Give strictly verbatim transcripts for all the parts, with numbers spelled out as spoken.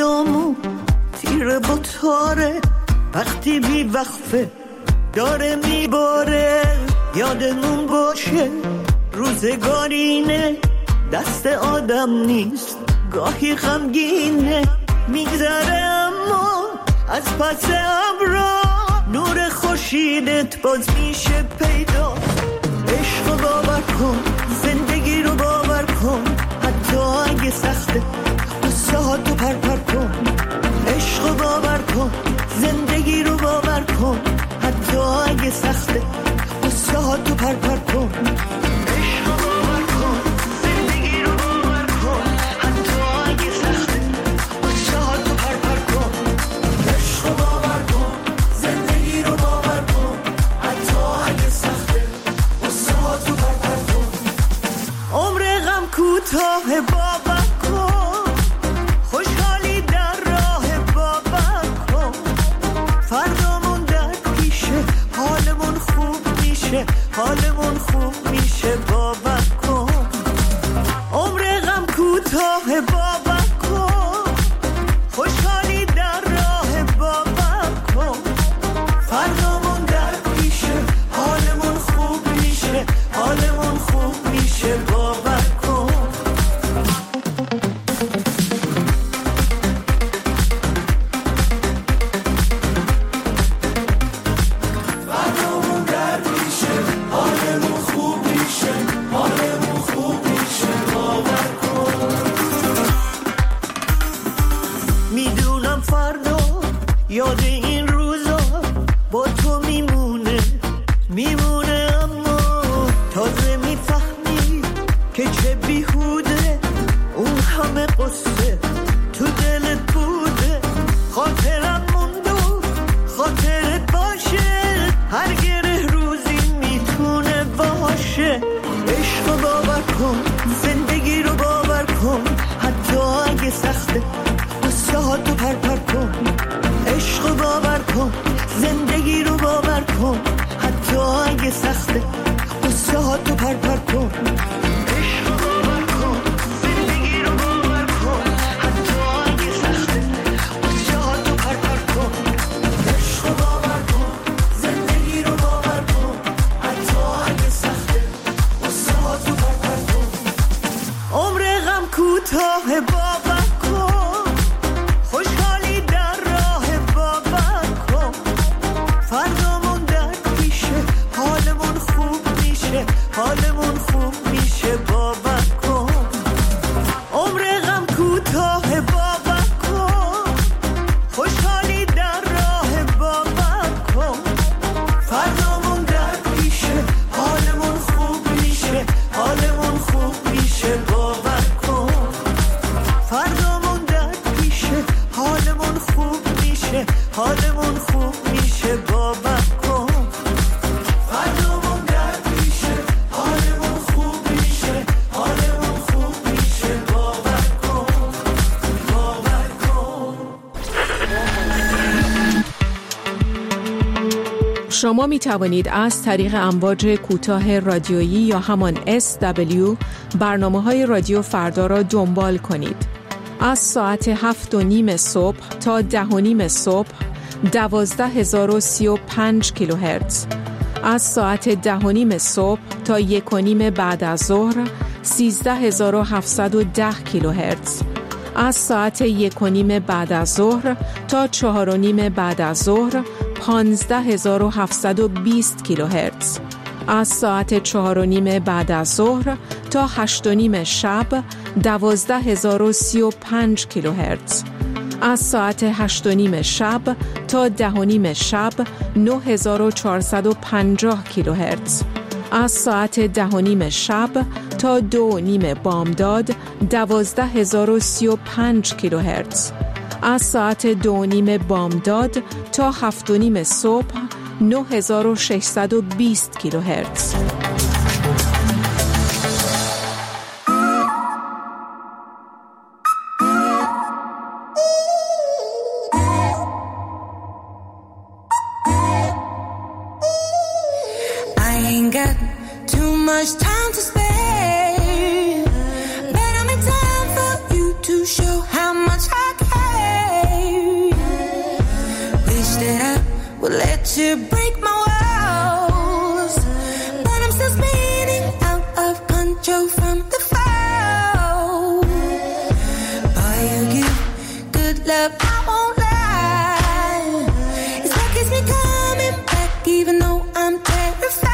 رویامو تیر با تاره، وقتی بی وقفه داره میباره. یادمون باشه روزگارینه، دست آدم نیست، گاهی غمگینه. میگذره اما از پس ابرا، نور خورشیدت باز میشه پیدا. عشق رو باور کن، زندگی رو باور کن، حتی اگه سخته قصه ها تو پر پر کن. عشق رو باور کن، زندگی رو باور کن، حتی اگه سخته قصه ها تو پر پر کن. عشق رو باور کن، زندگی رو باور کن، حتی اگه سخته قصه ها تو پر پر کن. عشق رو باور کن، زندگی رو باور کن، حتی اگه سخته قصه ها تو پر پر کن. عمر غم کوتاه باور کن، خوشحالی در راه باور کن. فردامون در پیشه، حالمون خوب میشه، حالمون خوب میشه باور کن. عمر غم کوتاه باور کن، خوشحالی در راه باور کن. فردامون در پیشه، حالمون خوب میشه، حالمون خوب میشه باور کن. فردامون در پیشه، حالمون خوب میشه، حالمون خوب میشه باور کن. میدونم فردا یاد این روزا با تو میمونه، میمونه. اما تازه میفهمی که چه بیهوده اون همه قصه تو دلت بوده. خاطرم مونده، خاطرت باشه، هر گره روزی میتونه باشه. عشق رو باور کن، زندگی رو باور کن، حتی اگه سخته قصه ها تو پر پر کن. عشق رو باور کن، زندگی رو باور کن، حتی اگه سخته قصه ها تو پر پر کن. عشق رو باور کن، زندگی رو باور کن، حتی اگه سخته قصه ها تو پر پر کن. عشق رو باور کن، زندگی رو باور کن، حتی اگه سخته قصه ها تو پر پر کن. عمر غم کوتاه باور کن، خوشحالی در راه باور کن. فردامون در پیشه، حالمون خوب میشه، حالمون خوب میشه باور کن. عمر غم کوتاه باور کن، خوشحالی در راه باور کن. فردامون در پیشه، حالمون خوب میشه، حالمون خوب میشه باور کن. فردامون در پیشه، حالمون خوب میشه، حالمون خوب میشه باور کن. فردامون در پیشه، حالمون خوب میشه، حالمون خوب میشه باور کن، باور کن. شما می توانید از طریق امواج کوتاه رادیویی یا همان اس دبلیو برنامه‌های رادیو فردا را دنبال کنید. از ساعت هفت و نیم صبح تا ده و نیم صبح دوازده هزار و سی و پنج کیلوهرتز. از ساعت ده و نیم صبح تا یک و نیم بعد از ظهر سیزده هزار و هفتصد و ده کیلوهرتز. از ساعت یک و نیم بعد از ظهر تا چهار و نیم بعد از ظهر پانزده هزار و هفتصد و بیست کیلوهرتز. از ساعت چهار و نیم بعد از ظهر تا هشت و نیم شب دوازده هزار و سی و پنج کیلوهرتز. از ساعت هشت و نیم شب تا ده و نیم شب نه هزار و چهارصد و پنجاه کیلوهرتز. از ساعت ده و نیم شب تا دو و نیم بامداد دوازده هزار و سی و پنج کیلوهرتز. از ساعت دو و نیم بامداد تا هفت و نیم صبح نه هزار و ششصد و بیست کیلوهرتز. Show how much I care. to break my walls, but I'm still spinning out of control from the fall. Boy, you give good love, I won't lie. It's what keeps me coming back, even though I'm terrified.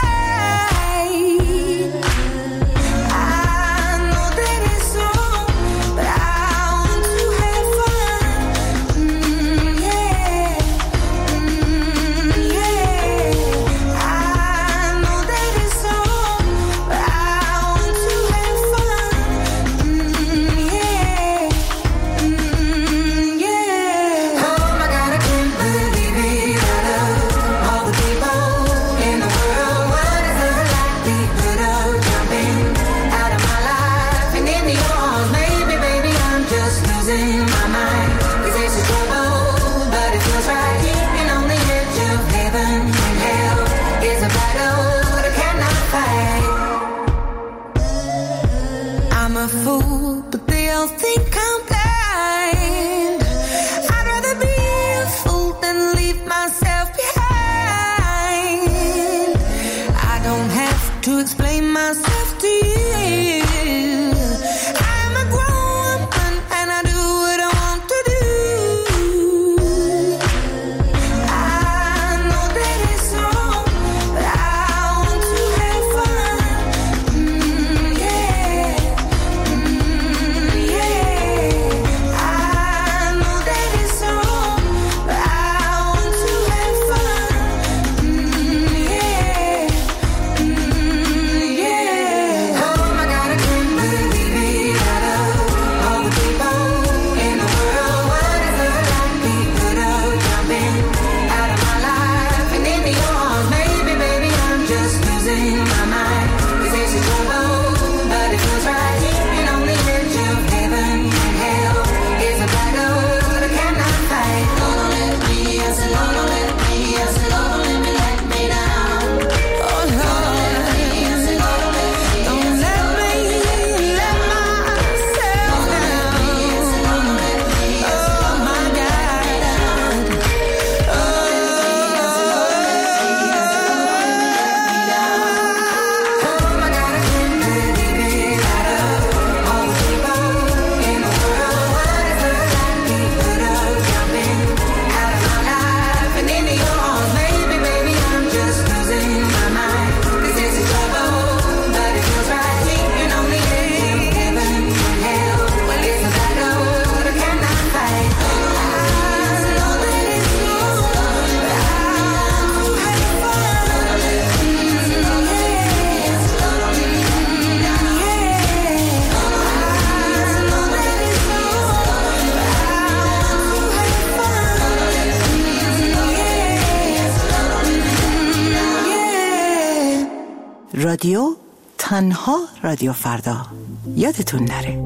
رادیو تنها رادیو فردا، یادتون نره.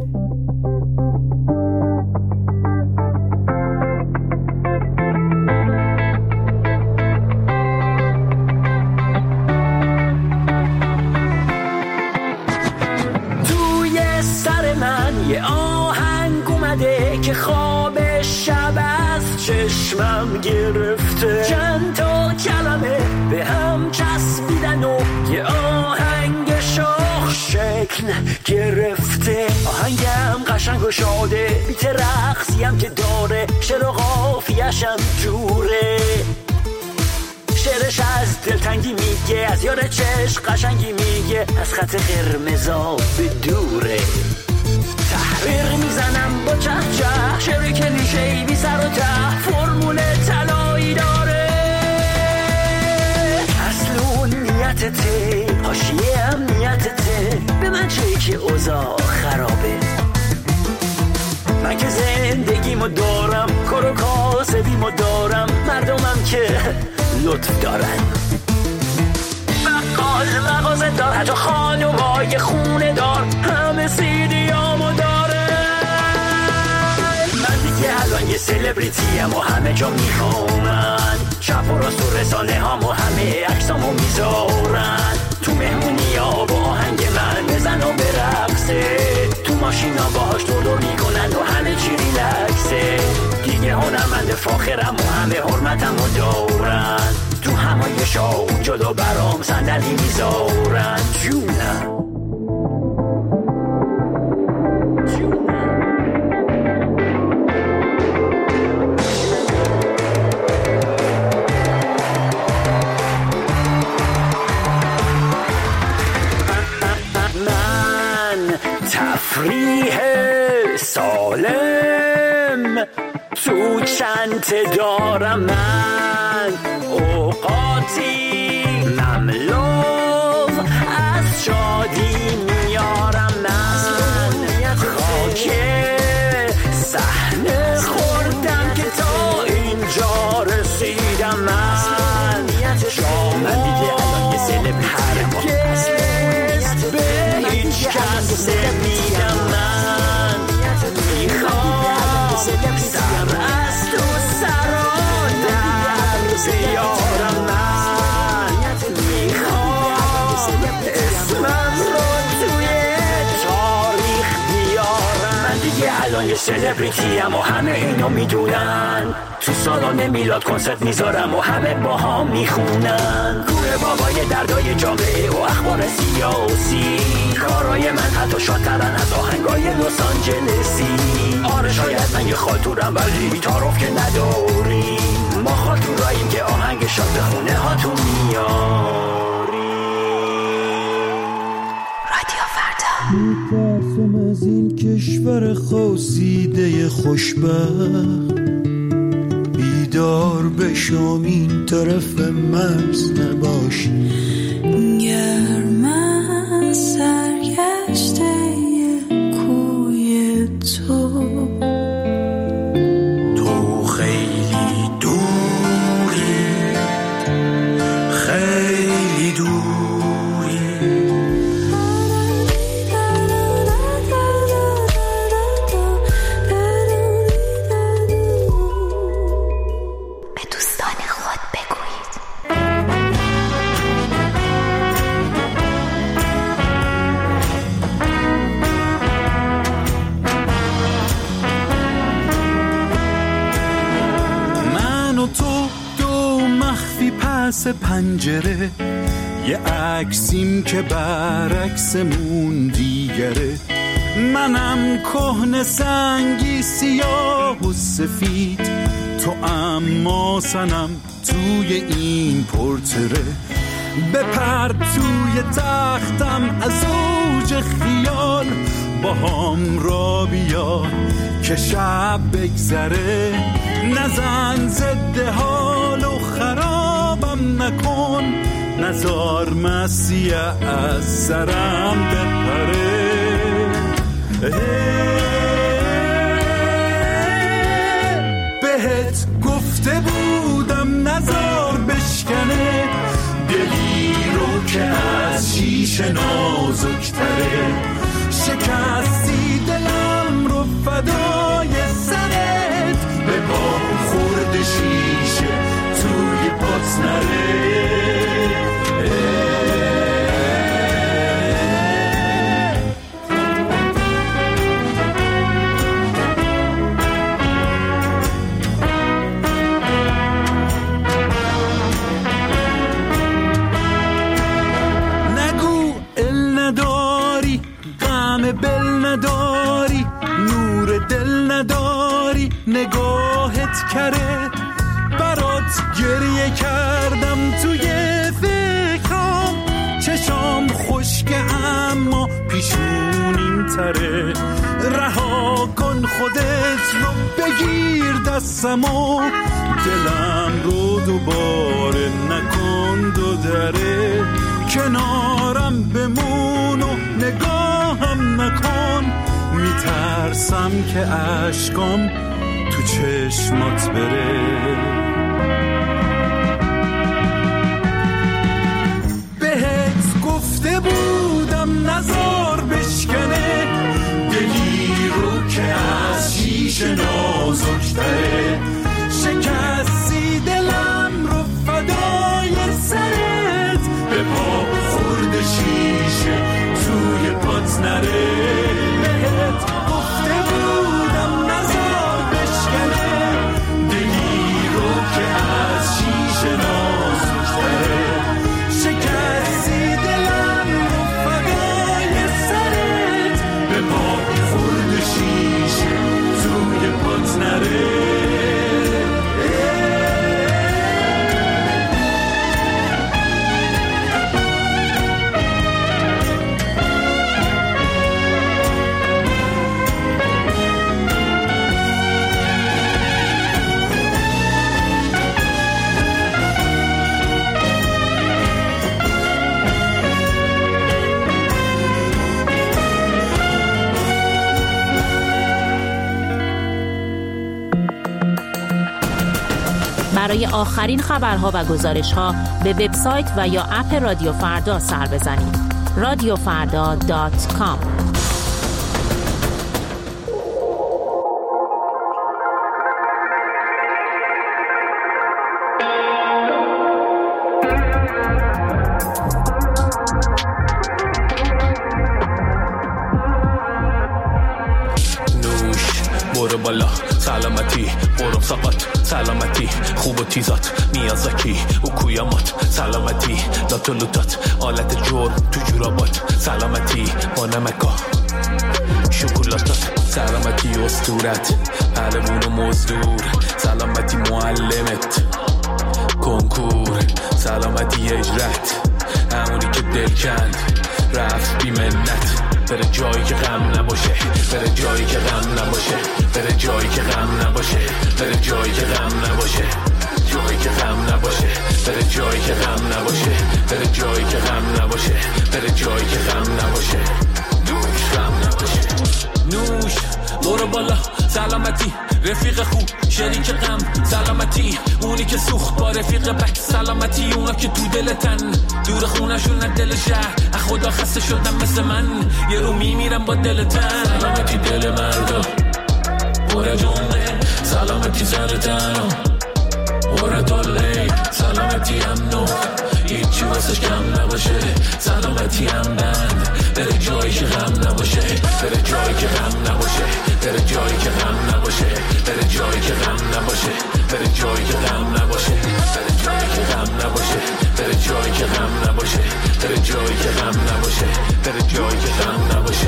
توی سر من یه آهنگ اومده که خواب شب از چشمم گرفته، چند تا کلمه به هم چسبیدن و یه آهنگ شاخ شکل گرفته. آهنگم قشنگ و شاده، بیت رقصیم که داره، شعر و قافیه‌شم جوره. شعرش از دلتنگی میگه، از یار چشم قشنگی میگه، از خط قرمزا به دوره. تحریر میزنم با چه چه، شعر کلیشه‌ای بی سر و ته، فرمول طلایی داره. اصل نیتته، حاشیه هم نیتته، به من چه که اوضاع خرابه. من که زندگیمو دارم، کار و کاسبیمو دارم، مردمم که لطف دارن. بقال مغازه دار، حتی خانومای خونه دار، همه سیدیامو داره. من دیگه الان یه سلبریتیم و همه جا میخوامن، چپ و راست و رسانه هامو همه عکسامو میذارن. تو مهمونی ها با آهنگ من بزن و برقصه، تو ماشینا باهاش دور دور میکنن و همه چی ریلکسه. دیگه هنرمند فاخرم و همه حرمتمو دارن. تو همایشا جلو برام صندلی میذارن جونم. تفریح سالم تو چنت دارم من، اوقاتی مملو از شادی میارم من، خاک صحنه خوردم که تا اینجا رسیدم من، من دیگه الان یه سلبریتیم هرگز به هیچ کس نمیدم من، میخوام سر از تو سران در بیارم من، میخوام اسمم رو توی تاریخ بیارم من، دیگه الان یه سلبریتیم و همه اینو میدونن، تو سالن میلاد کنسرت میذارم و همه با هم میخونن، کوره بابای دردای جامعه و اخبار سیاسی، کارای من حتی شادترن از آهنگای لس آنجلسی، آره شاید من یه خالتورم ولی تعارف که نداریم، ما خالتوراییم که آهنگ شاد به خونه هاتون میاریم. رادیو فردا. میترسم از این کشور خواسیده خوشبخت، بیدار بشم این طرف مرز نباش، گرم از سرگشته کوی تو، تو خیلی دوری خیلی دوری، به دوستان خود بگویید. من و تو دو مخفی پس پنجره، یه عکسیم که برعکسمون دیگره، منم کهنه سنگی سیاه و سفید، تو اما سنم توی این پورتره، بپر توی تختم از اوج خیال، با هم را بیا که شب بگذره، نزن ضد حال و خرابم نکن، نزار مسیح از سرم بپره، بهت گفته بودم نزار بشکنه، دلی رو که از شیشه نازکتره، شکستی دلم رو فدای سرت، به با خورد شیشه توی پات نره، بل نداری، نور دل نداری، نگاهت کره، برات گریه کردم توی فکرام، چشام خشکه اما پیشونیم تره، رها کن خودت رو بگیر دستمو، دلم رو دوباره نکن دو دره، کنارم بمون و نگاهم نکن، میترسم که اشکام تو چشمات بره، بهت گفته بودم نزار بشکنه، دلی رو که از شیشه نازکتره، شکستی دلم رو فدای سرت، به پا خورد شیشه توی پات نره، بهت گفته بودم نزار بشکنه، دلی رو که از شیشه نازکتره، برای آخرین خبرها و گزارش‌ها به وبسایت و یا اپ رادیو فردا سر بزنید. رادیو فردا دات کام. بالا سلامتی برم سقط سلامتی خوب و تیزات میازاکی و کویامات سلامتی لاتولوتات آلت جرم تو جورابات سلامتی با نمکا شکلاتات سلامتی استورت پهلوون و مزدور سلامتی معلمت کنکور سلامتی اجرت همونی که دل کند رفت بی منت بره جایی که غم نباشه بره جایی که غم نباشه بره جایی که غم نباشه بره جایی که غم نباشه جایی که غم نباشه بره جایی که غم نباشه بره جایی که غم نباشه بره جایی که غم نباشه نوش غم نباشه نوش برو بالا سلامتی رفیق خوب شریک غم سلامتی اونی که سوخت با رفیق بک سلامتی اونا که تو دلتن دور خونشون از دل شهر خدا خسته شدم مثل من یه رو میمیرم با دلتن سلامتی دل مردا پر جمله سلامتی سرتن پر داله سلامتی امنو هیچی واسش کم نباشه سلامتی هم بند بره جایی که غم نباشه بره جایی که غم نباشه بره جایی که غم نباشه بره جایی که غم نباشه بره جایی که غم نباشه بره جایی که غم نباشه بره جایی که غم نباشه بره جایی که غم نباشه بره جایی که غم نباشه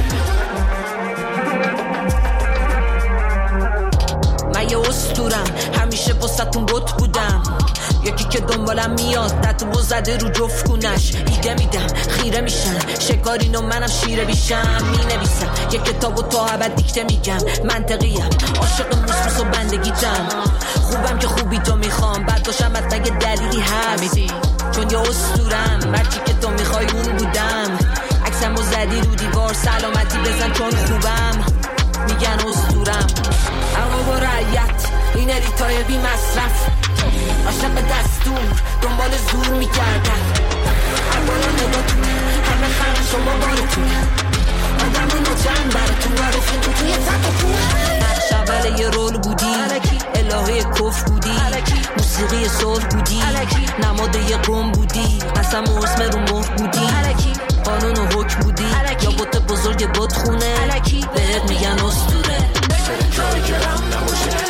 من یه اسطورم همیشه واسه‌تون بت بودم یکی که دنبالم میاد تتو زده رو جفت کونش ایده میدم خیره میشن شکارین و منم شیره بیشم مینویسم یه کتاب و تا ابد دیکته میگم منطقیم عاشق موسموس و بندگی جم خوبم که خوبی تو میخوام بعد باشم حتما یه دلیلی هست چون یه اسطورم مرچی که تو میخوای اون بودم عکسمو زدی رو دیوار سلامتی بزن چون خوبم میگن اسطورم اما با رعیت این اریتای بی مصرف عاشق دستور دنبال زور میکردن اولا نگاتون همه خرم شما بارتون آدم و نوچن براتون براتون تو توی تقفون نقش اول یه رول بودی الهه کف بودی موسیقی صلح بودی نماد یه قوم بودی قسم و اسم رو مهر بودی قانون و حکم بودی یا بوت بزرگ بود خونه بهت میگن اسطوره بره جایی که غم نباشه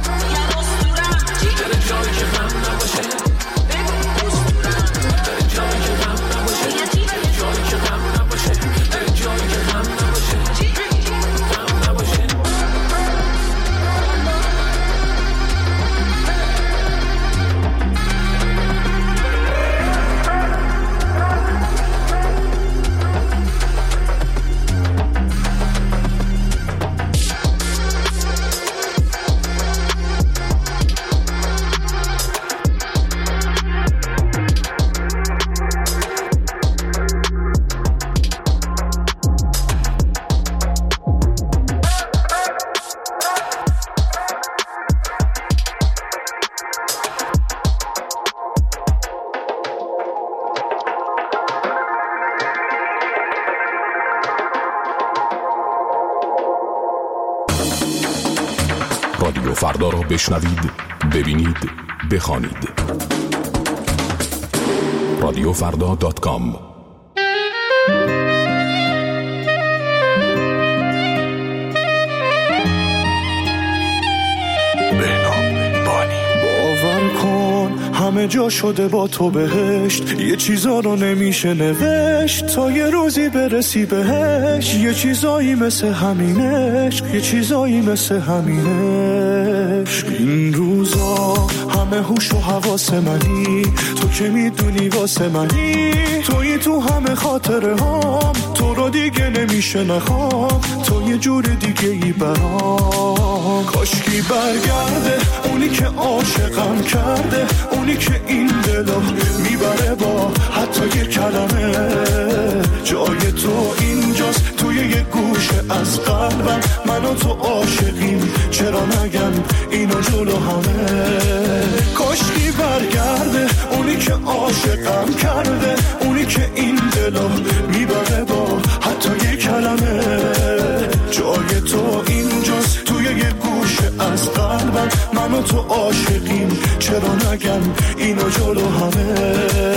بره جایی که غم نباشه بره جایی که غم نباشه بره جایی که غم نباشه بره جایی که غم نباشه غم نباشه رادیو فردا را بشنوید، ببینید، بخوانید. رادیو فردا دات کام. همه جا شده با تو بهشت، یه چیزا رو نمیشه نوشت تا یه روزی برسی بهش. یه چیزایی مثل همینش، یه چیزایی مثل همینش. این روزا همه هوش و حواس منی، تو که میدونی واسه منی، تویی تو همه خاطره هام، تو رو دیگه نمیشه نخوام، تو یه جور دیگه ای برام. کاشکی برگرده اونی که عاشقم کرده، اونی که این دلو میبره با حتی یه کلمه. جای تو اینجاست توی یه گوشه از قلبم، من و تو عاشقیم، چرا نگم اینو جلو همه. کاشکی که عاشقم کرده، اونی که این دلو میبره با حتی یه کلمه. جای تو اینجاست توی یه گوشه از قلبم، من و تو عاشقیم، چرا نگم اینو جلو همه.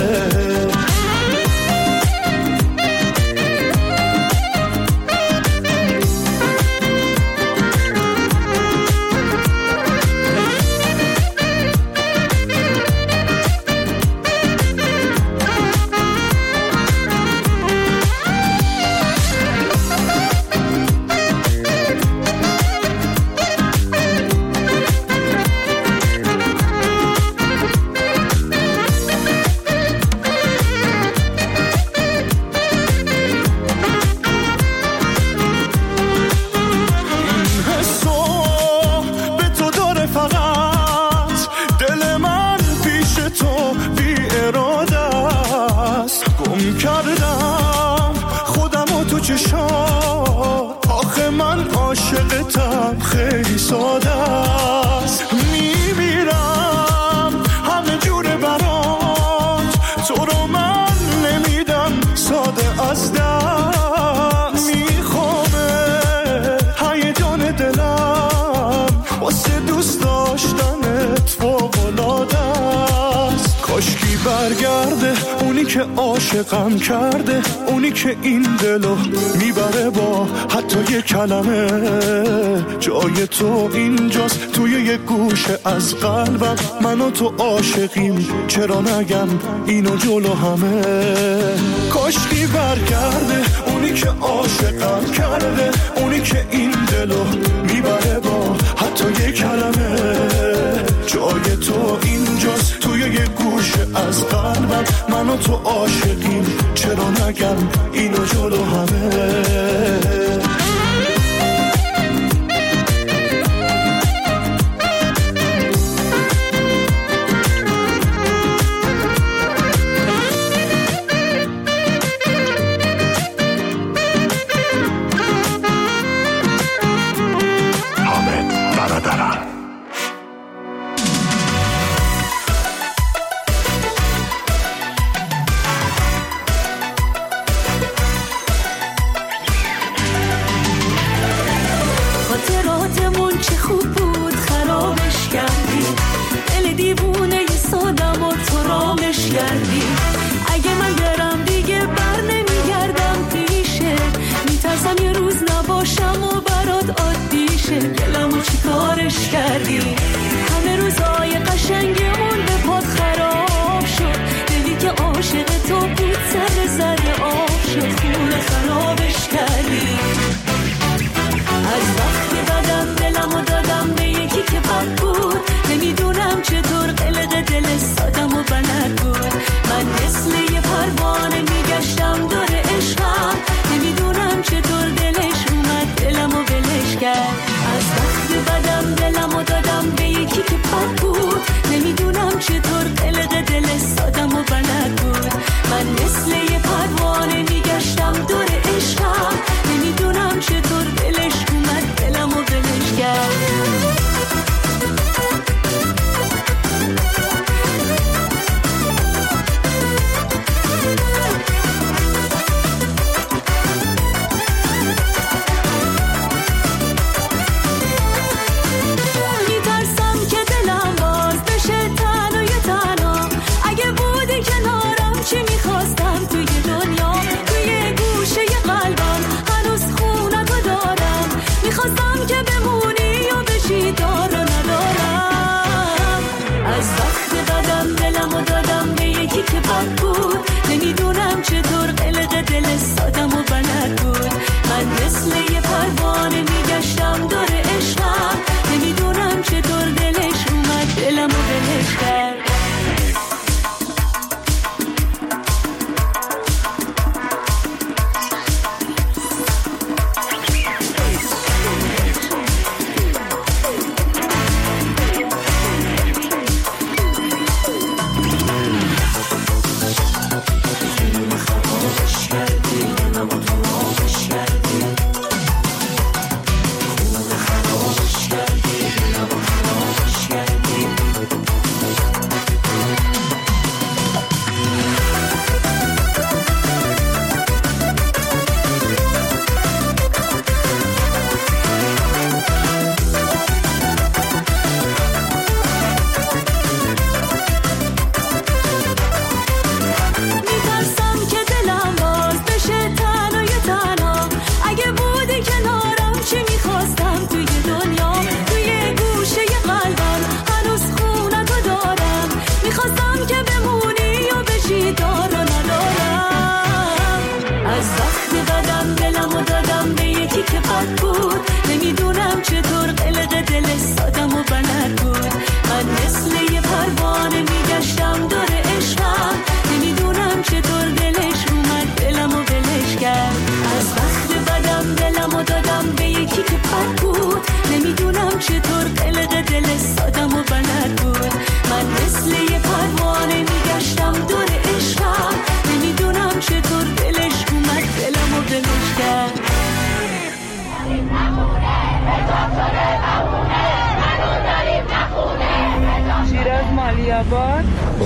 خیلی ساده است، میمیرم همه جوره برات، تو رو من نمیدم ساده از دست. میخوامه هیجان دلم واسه دوست داشتنت فوق‌العاده است. کاشکی برگرده اونی که عاشقم کرده، اونی که این دلو میبره با حتی یه کلمه. جای تو اینجاست توی یه گوشه از قلبم، من و تو عاشقیم، چرا نگم اینو جلو همه. کاشکی برگرده اونی که عاشقم کرده، اونی که این دلو میبره با حتی یه کلمه. جای تو اینجاست توی یه گوشه از قلبم، من و تو عاشقیم، چرا نگم اینو جلو همه.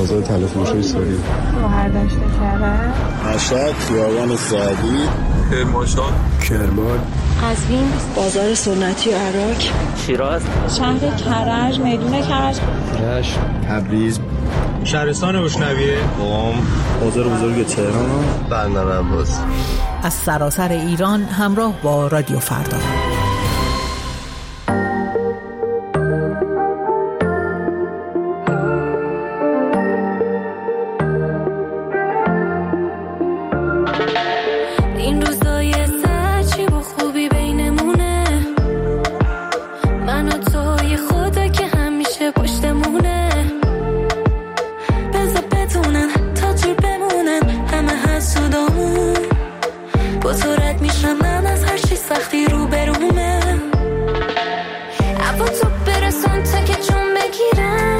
آزاد تلفروشی سوری شوهر داشته کرده مشهد خیابان سعدی کرمانشاه کرمان قزوین بازار سنتی عراق شیراز شهر کرج میدون کرج رشت تبریز شهرستان روشنویه قم بازار بزرگ تهران بندر عباس. از سراسر ایران همراه با رادیو فردا. این روزای سرچی و خوبی بینمونه، من و تو یه خدا که همیشه پشتمونه. بذار بدونن تا دور بمونن همه حسودامون، با تو رد میشم من از هر چی سختی رو برومه. عبا تو برسون تا که جون بگیرم،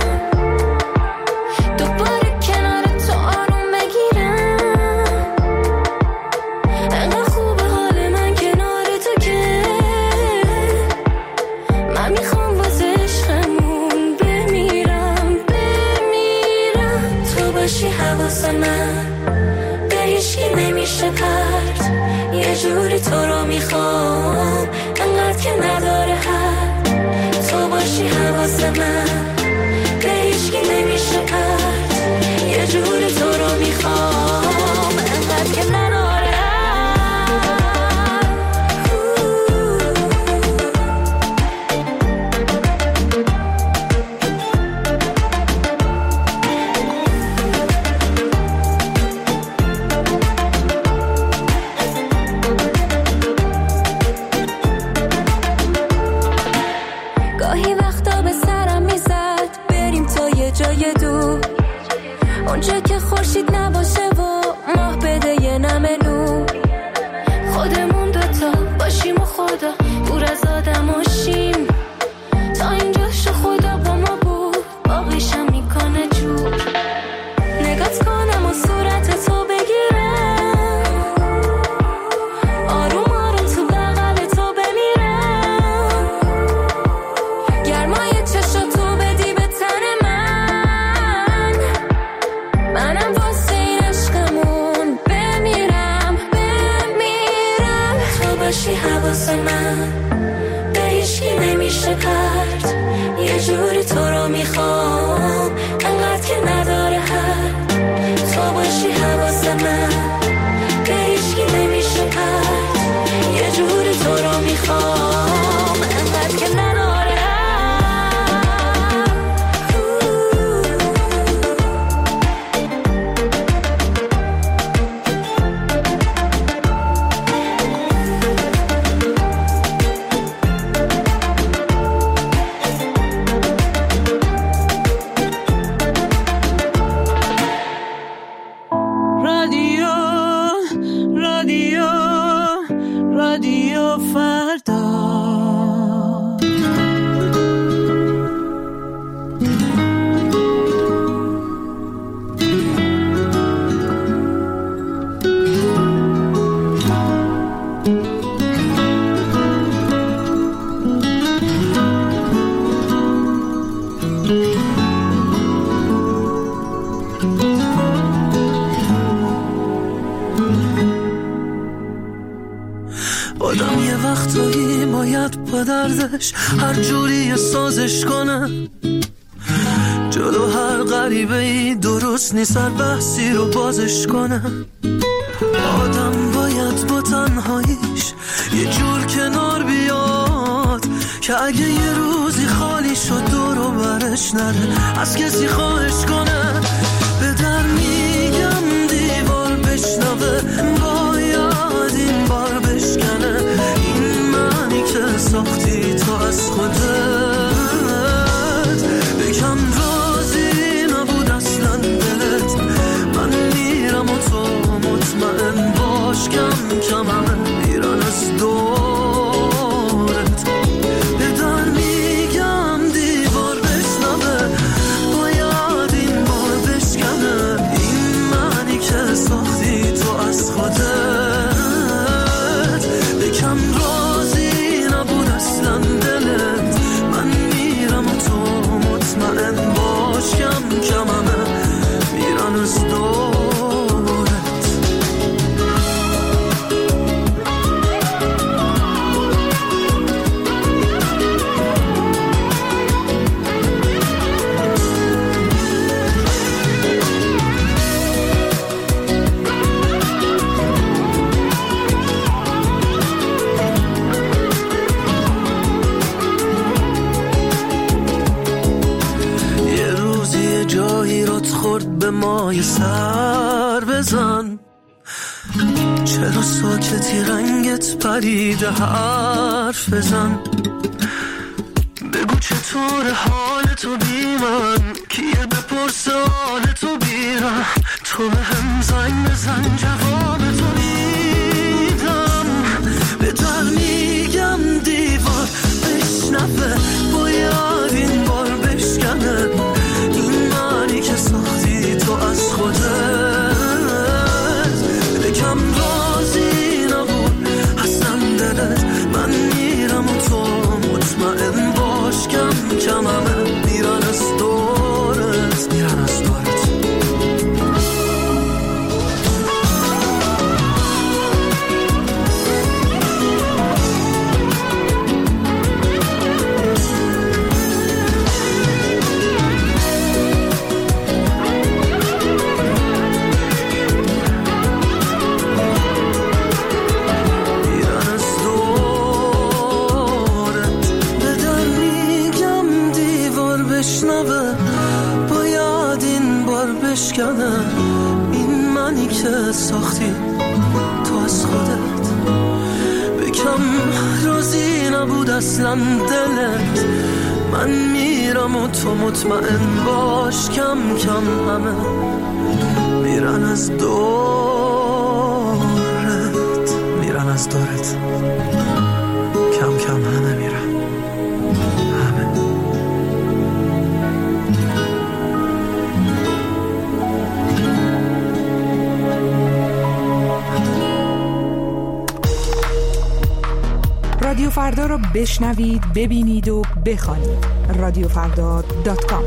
دوباره کنار تو آروم بگیرم. انقدر خوبه حال من کنار تو که من میخوام واسه عشقمون بمیرم بمیرم. تو باشی حواس من به هیچکی نمیشه پرد، یه جوری تو رو میخوام انقدر که نداره حد. تو باشی حواس من به هیچکی نمیشه پرد، یه جوری تو رو میخوام انقدر که نداره حد. گاهی وقتا به سرم میزد بریم تا یه جای دور، اونجا که خورشید نباشه و ماه بده یه نمه نور. خودمون دوتا باشیم و خدا دور از آدم و شیم، تا اینجا شو خدا با ما بود باقیشم میکنه جور. نگات کنم و صورت تو بگیرم، آروم آروم تو بغل تو بمیرم. گرمای چشم تو بدی به تن من، منم واسه این عشقمون بمیرم بمیرم. تو باشی حواس من به هیچکی نمیشه پرد، یه جوری تو رو میخوام انقدر که نداره حد. تو باشی حواس من به هیچکی نمیشه پرد، یه جوری تو رو میخوام انقدر که نداره حد. رادیو رادیو رادیو فردا. آدم یه وقتایی باید با دردش هر جوری سازش کنه، جلو هر غریبه‌ای درست نیست هر بحثی رو بازش کنه. آدم باید با تنهاییش یه جور کنار بیاد، که اگه یه روزی خالی شد دور و برش نره از کسی خواهش کنه. به در میگم دیوار بشنوه باید این بار بشکنه، این معنی که ساختی تو از خودت. بگم راضی نبود اصلا دلت، من میرم و تو مطمئن باش کم کم همه میرن از دورت. به در میگم دیوار بشنوه باید این بار بشکنه، اما یه سر بزن. چرا ساکتی رنگت پریده حرف بزن. بگو چطور حال تو بی من، کیه بپرسه حال تو بیرم. تو به هم زنگ بزن جواب تو میدم. به در میگم دیوار بشنوه، باید این بار بشکنه. این معنی که ساختی تو از خودت. بگم رازی نبود اصلا دلت. من میرم و تو مطمئن باش کم کم همه میرن از دورت، میرن از دورت. باید این بار بشکنه. این منی که ساختی تو از خودت. بکم راضی نبود اصلا دلت. من میرم و تو مطمئن باش کم کم همه میرن از دورت، میرن از دورت. کم کم همه میرن. رادیو فردا را بشنوید، ببینید و بخوانید. رادیو فردا دات کام.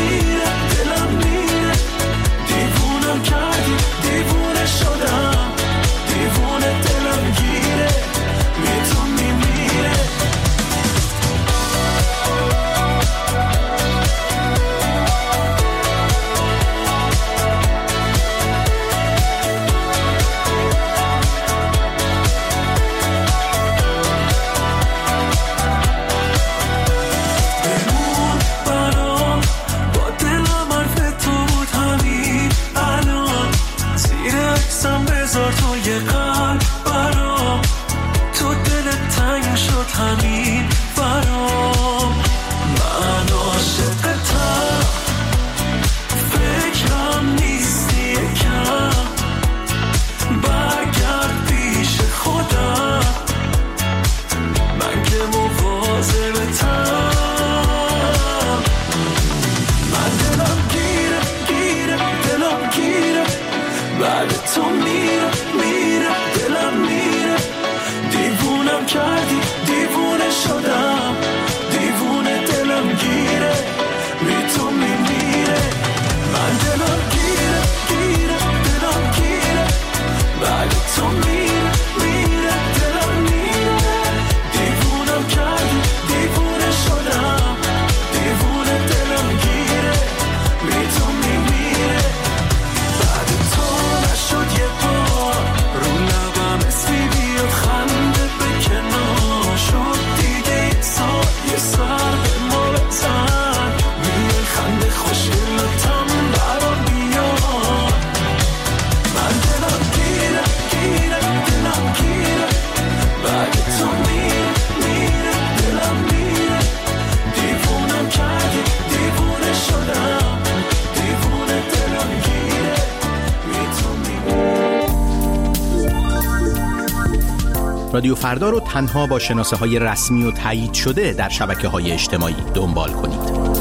دیوونم کردی دیوونه شدم. رادیو فردا رو تنها با شناسه‌های رسمی و تایید شده در شبکه‌های اجتماعی دنبال کنید.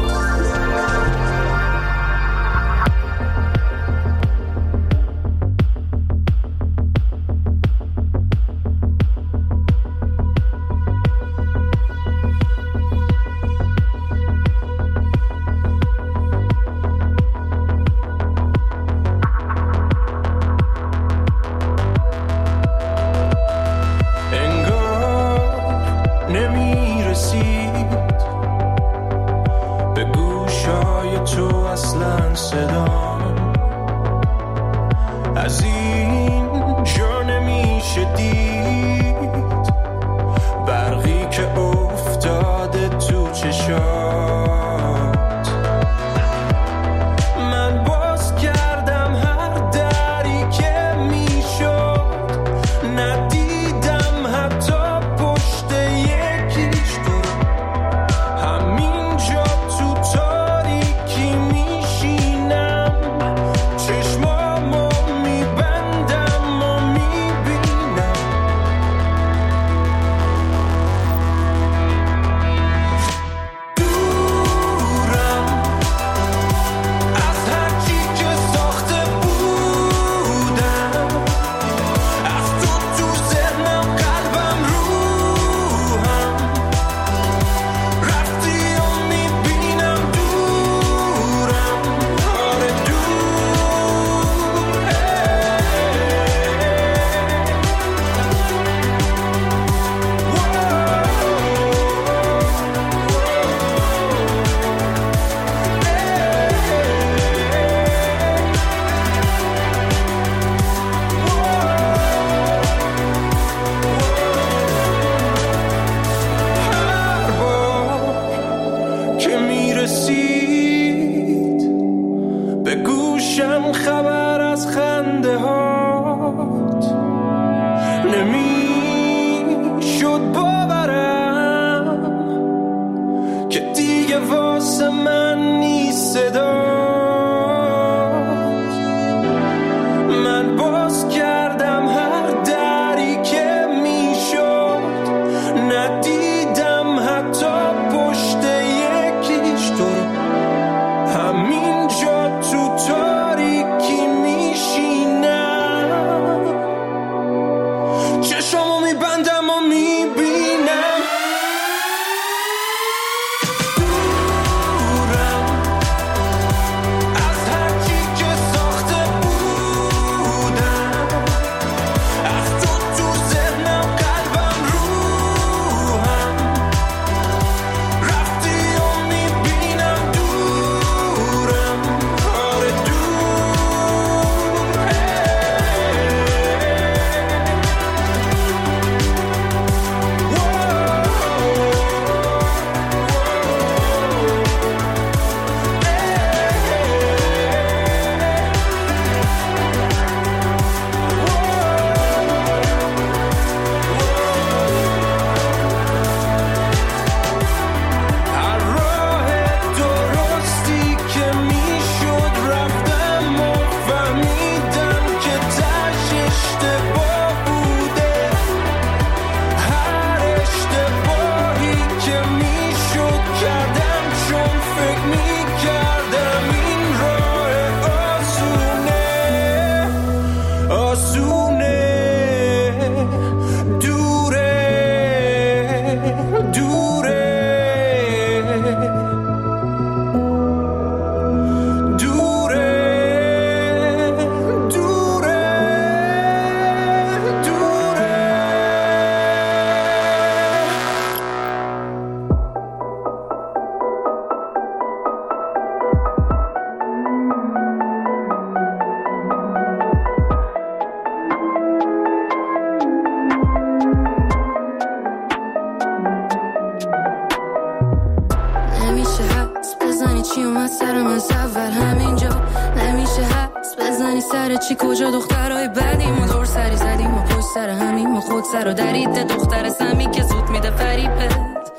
چی کجا دخترای بعدیم و دور سری زدیم و پشت سر همیم و خود سر و درید دختر سمی که زود میده فریبت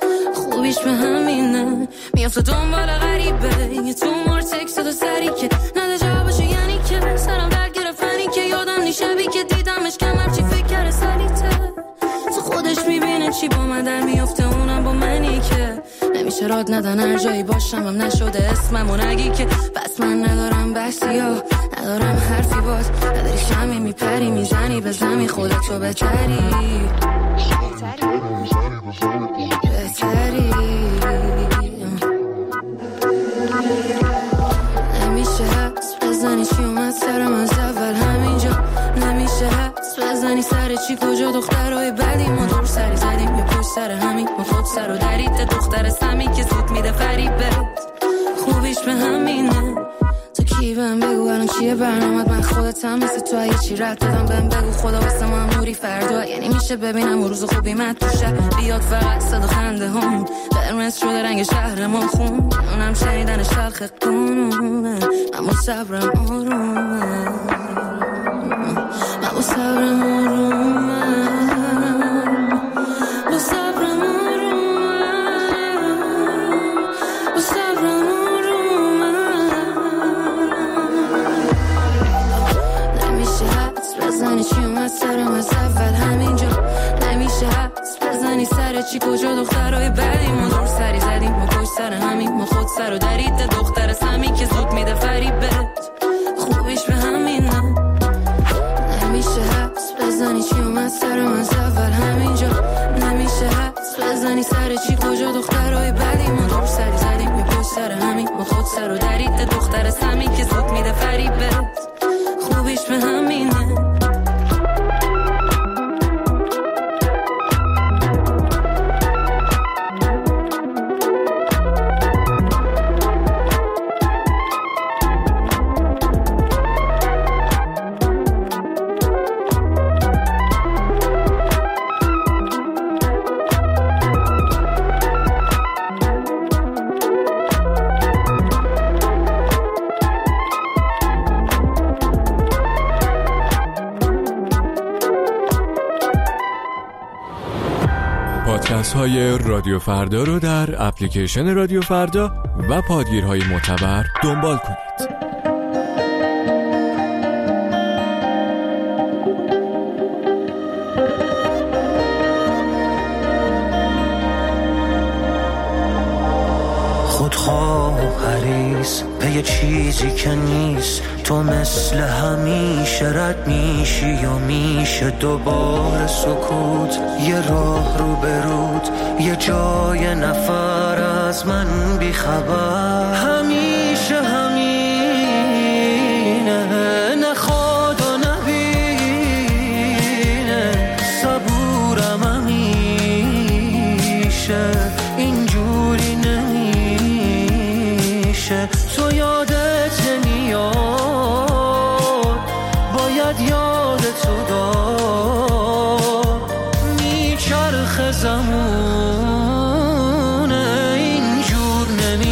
خوبیش به همینه میافته دنبال غریبه یه تو مار تکست دو سری که نده جوابشو یعنی که سرم درد گرفتنی که یادم نیشبی که دیدمش کم هرچی فکر کرده سلیته چی با من در میفته اونم با منی که نمیشه راد ندن هر جایی باشم هم نشده اسمم و نگی که بس من ندارم بحثی ها ندارم حرفی باز نداری شمی میپری میزنی به زمین خودتو بهتری بهتری نمیشه حس بزنی چی اومد سرم از اول همینجا نمیشه حس بزنی سر چی کجا دخترهای بدی ما دور سری زدیم یه پشت سر همین ما خود سر و درید دختر سمی که زود میده فریبت خوبیش به همینه تو کی بهم بگو الان چیه برنامت من خودتم مثل تو اگه چی رد دادم بهم بگو خدا واسه ما هم نوری فردا یعنی میشه ببینم روز خوبی من تو شب بیاد فقط صدا خنده هم قرمز شده رنگ شهر ما خون اونم شنیدن شلخ قانونه اما صبرم آرومه اما صبرم آرومه با صبرم آرومه با صبرم آرومه نمیشه حدس بزنی چی اومد سرم از اول همینجا نمیشه حدس بزنی سر چی کجا دخترهای بدی ما دور سری زدیم ما پشت سر همین ما خود سر و درید دختر سمی که زود میده فریبت خوبیش به همینه نمیشه حدس بزنی چی اومد سرم از اول همینجا نمیشه حدس بزنی سر چی کجا دخترهای بدی ما دور سری زدیم ما پشت سر همین ما خود سر و درید دختر سمی که زود میده فریبت خوبیش به همینه پادکست های رادیو فردا رو در اپلیکیشن رادیو فردا و پادگیرهای معتبر دنبال کنید. خودخواه و حریص به یه چیزی که نیست تو مثل همیشه رد میشی و میشه دوباره سکوت یه راه رو برود یه جای نفر از من بیخبر همیشه همینه نخواد و نبینه صبورم همیشه اینجوری نمیشه تو یادت نمیاد باید یادتو داد میچرخ زمونه اینجور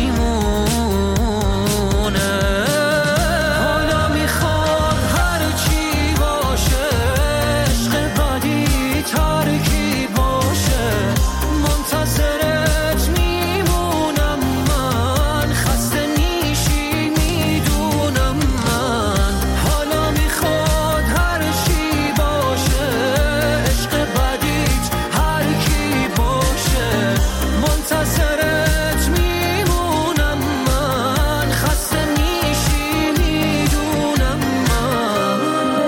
نمیمونه حالا میخواد هر چی باشه عشق بدی ترکی باشه منتظرت میمونم من خسته نیشی میدونم من حالا میخواد هر چی باشه عشق بدیت هر کی باشه منتظرت میمونم من خسته نیشی میدونم من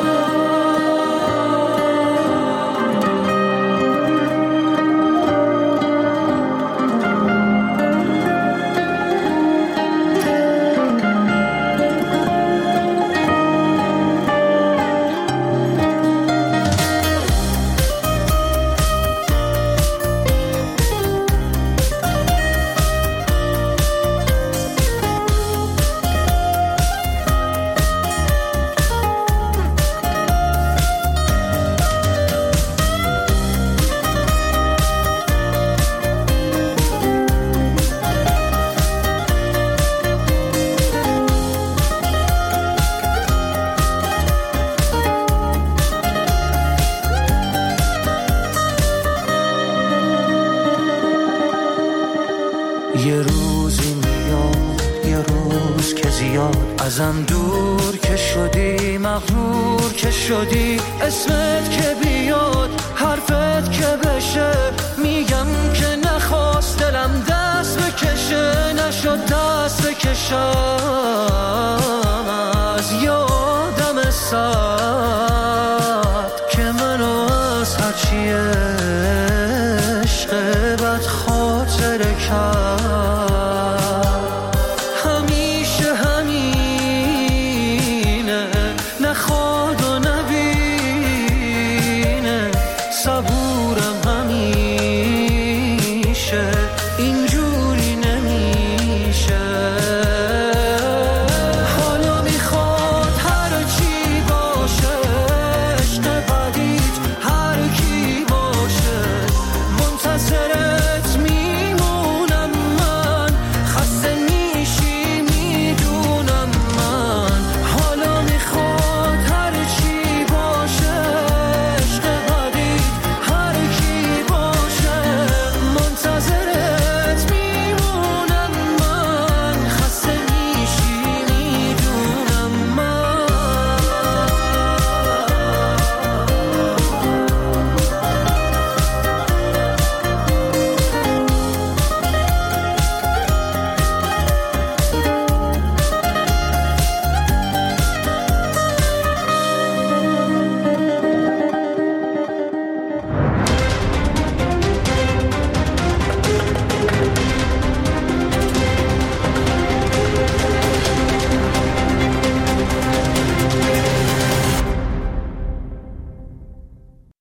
یه روزی میاد یه روز که زیاد ازم دور که شدی مغرور که شدی اسمت که بیاد حرفت که بشه می باشم از یادم سرد که منو از هرچیه